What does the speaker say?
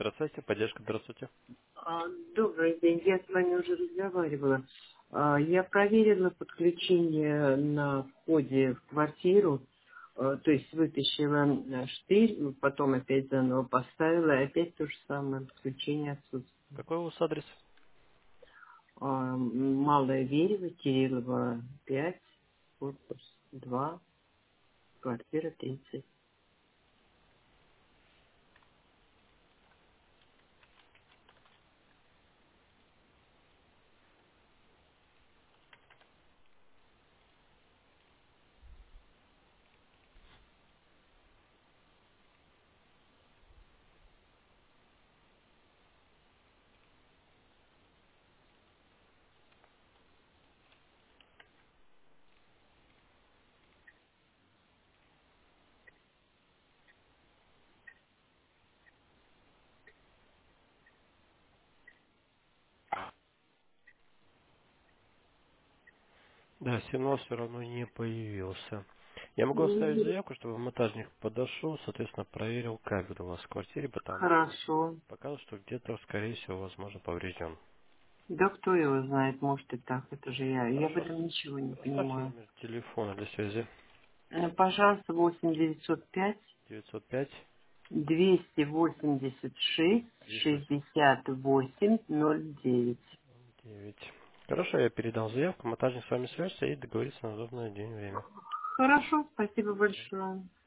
Здравствуйте, поддержка, здравствуйте. А, Добрый день, я с вами уже разговаривала. Я проверила подключение на входе в квартиру, то есть вытащила штырь, потом опять заново поставила, и опять то же самое, подключение отсутствует. Какой у вас адрес? Малая Верева, Кириллова, 5, корпус 2, квартира 30. Да, сигнал все равно не появился. Я могу оставить заявку, чтобы монтажник подошел, соответственно, проверил кабель у вас в квартире, потому что Хорошо. показывает, что где-то, скорее всего, возможно, поврежден. Да кто его знает, может и так, это же я. Я в Хорошо. этом ничего не Оставьте понимаю. номер телефона для связи. Пожалуйста, 8905 905 286 6809. 9. Хорошо, я передал заявку, монтажник с вами свяжется и договорится на удобное день и время. Хорошо, спасибо большое.